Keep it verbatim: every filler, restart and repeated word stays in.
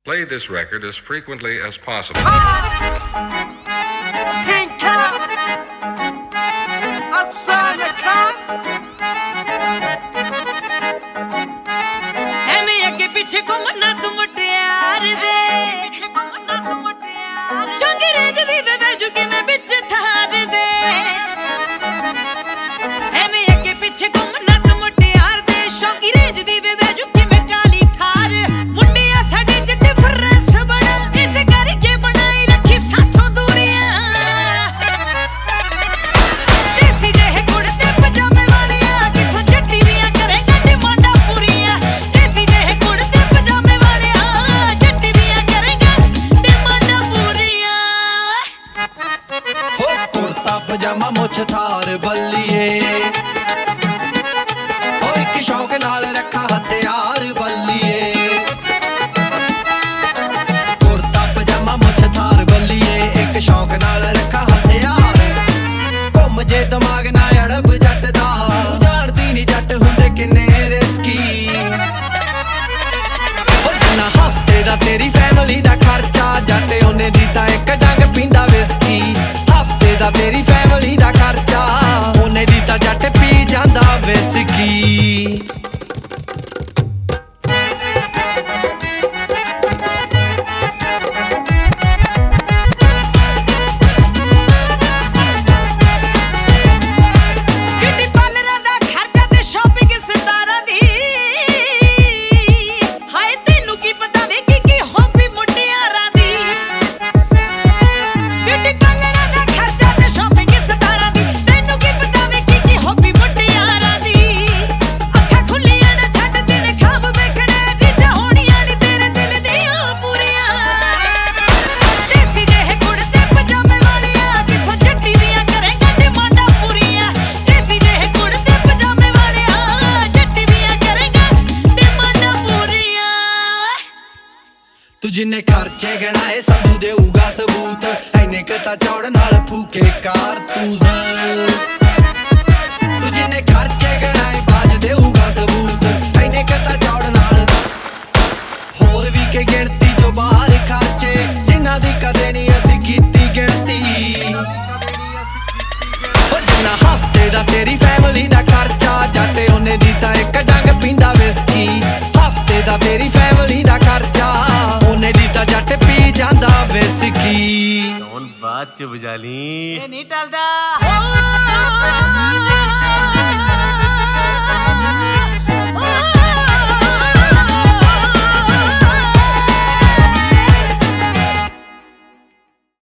Play this record as frequently as possible. पजामा मुछ थार बल्लीए ओ एक शौक नाल रखा हथियार बल्लीए कुर्ता पजामा मुछ थार बल्लीए एक शौक नाल रखा हथियार घुम जे दिमाग ना अड़ब जट दा जानदी नी जट हुंदे किन्ने रिस्की ओ जिन्ना हफ्ते दा तेरी फैमिली दा खर्चा जट ओने दी तां एक डंग पींदा विस्की हफ्ते दा तेरी फैमिली दा खर्चा ओने दी तां जट पी जांदा विस्की तू जिन्ने खर्चे गणाए संधू देऊगा सबूत ऐने कता चौड़ नाल फूके कारतूस तू जिन्ने खर्चे गणाए बाज देऊगा सबूत ऐने कता चौड़ नाल होर भी के गिनती जो बाहर खर्चे जिन्ना दी कदे नहीं असी कीती गिनती ओ जिन्ना हफ्ते दा तेरी फैमिली दा खर्चा जाते ओने दी तां एक डंग पींदा विस्की हफ्ते दा तेरी फैमिली दा खर्चा ओने दी तां जट पी जांदा विस्की कौन बात च बुझा ली नहीं टलदा